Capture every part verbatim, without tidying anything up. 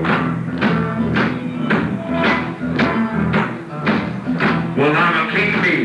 Well, I'm a king bee.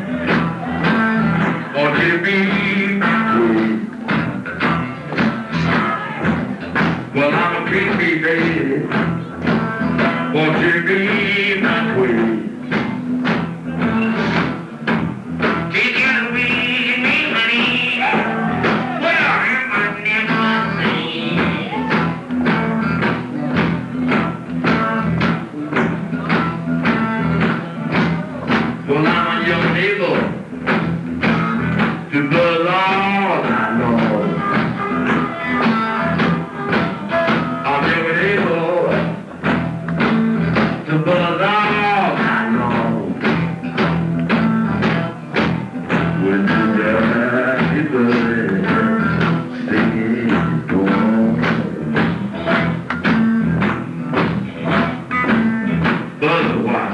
Want you to be my queen. Well, I'm a king bee, baby. Want you to be my queen. Did you read me, honey? Well, am I never seen? Well, I'm a young neighbor to the Lord I know. I'm young neighbor to the Lord I know. When you die, you better sing it on. Otherwise,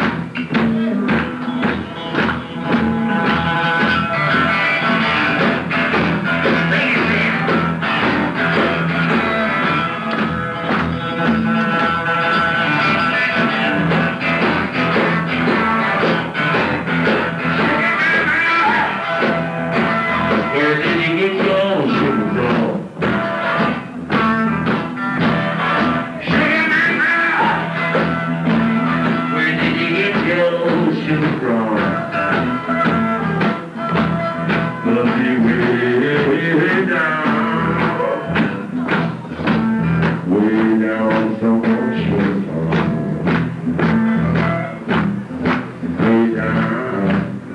where did you get your sugar from? Sugar mama! Where did you get your sugar from? Must be way, way down, way down somewhere sugar farm. Way down,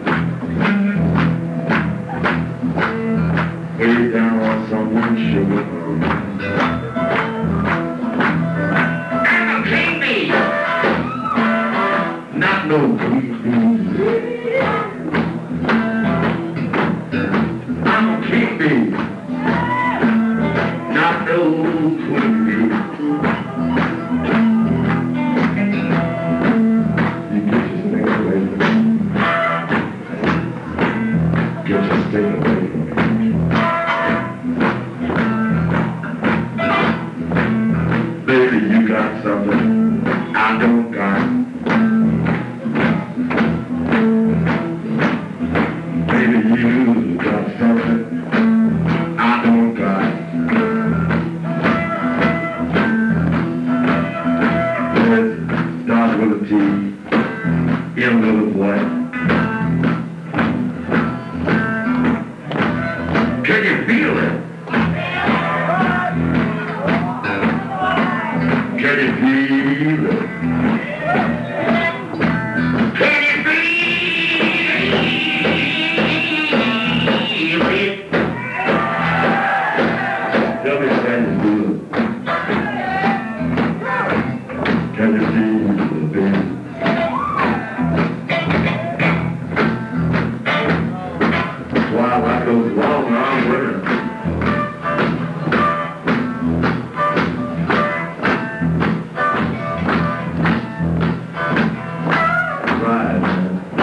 way down on someone's sugar farm. I'm a king bee, not no queen bee. I'm a king bee, not no queen bee. You get your thing away from me. Get your thing away from me. Baby, you got something I don't got. Baby, you got something I don't got. Let's start with a T, M with a what? Can you feel it? Can you feel it? Can you feel it? Tell me, can you feel it? Can you feel it, baby? Wow, that goes long, long winter. Right, man.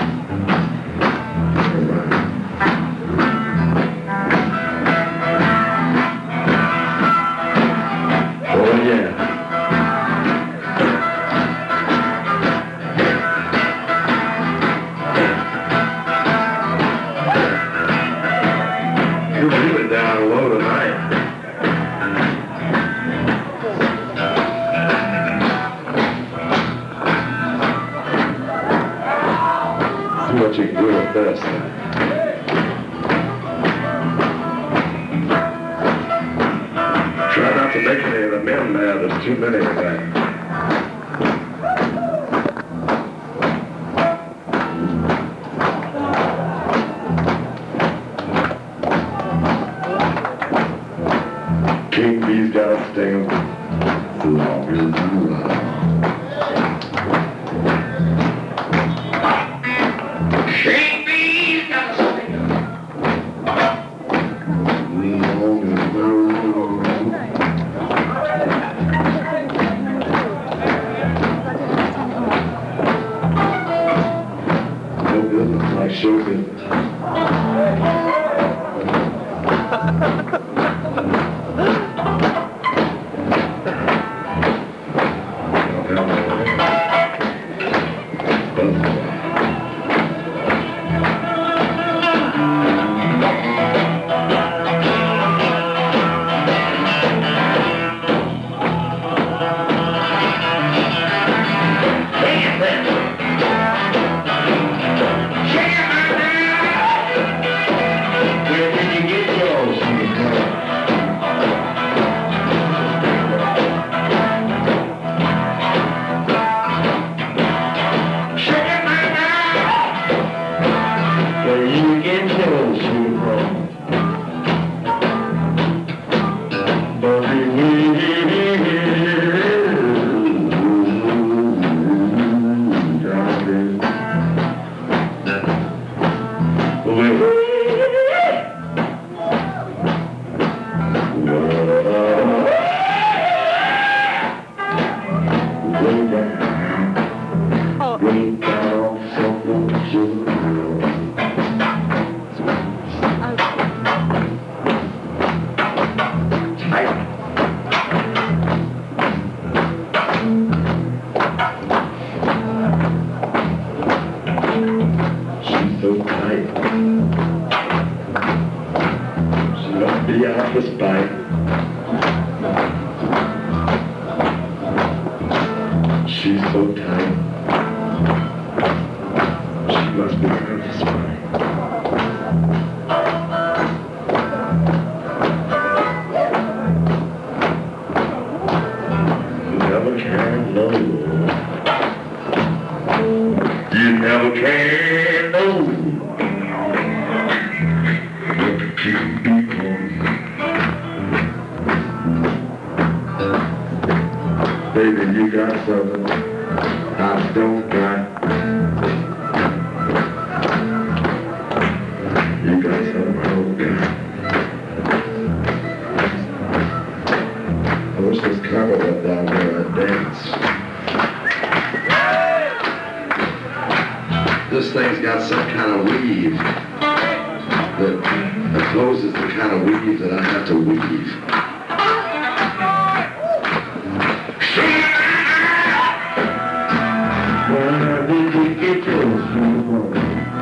Right. Oh, yeah. You're feeling down low tonight. See what you can do with this. Try not to make any of the men mad. There's too many tonight. King bees gotta sting them as long as you love. King bees gotta sting them as long as you love. No business like show business. This thing's got some kind of weave that, that closes the kind of weave that I have to weave. Where did you get those from?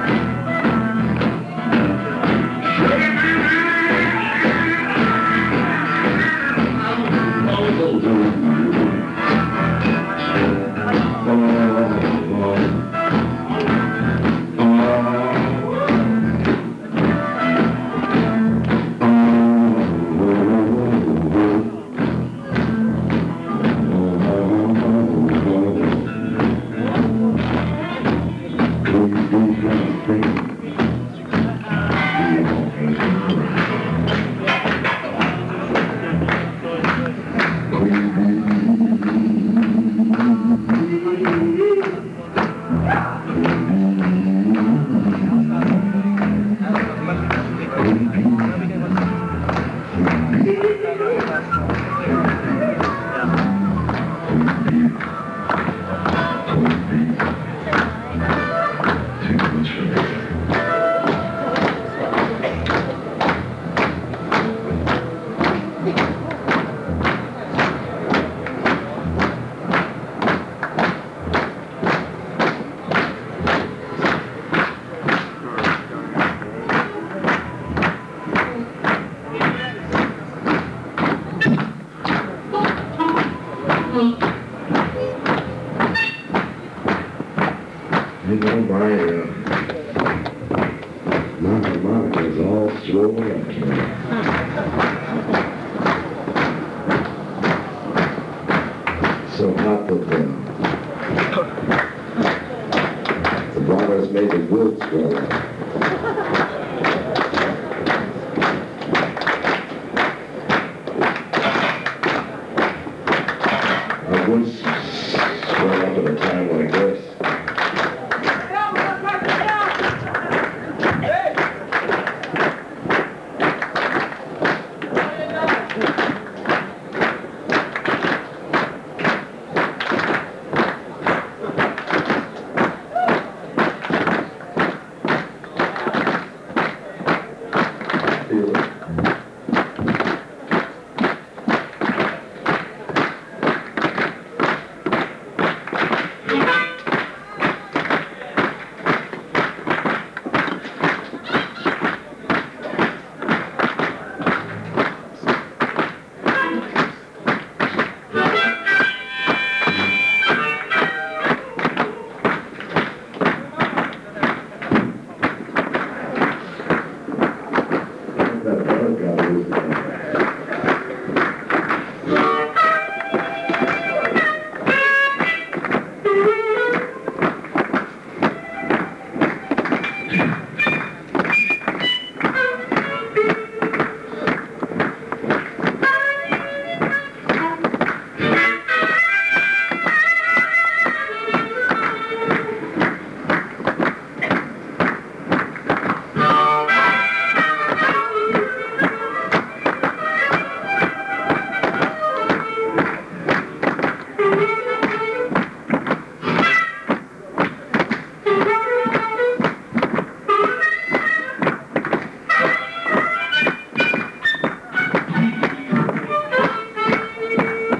You know, my, uh, my harmonica is all swollen up here. So hot that the, the bronchos made the wood swell up. I would swell up at a time when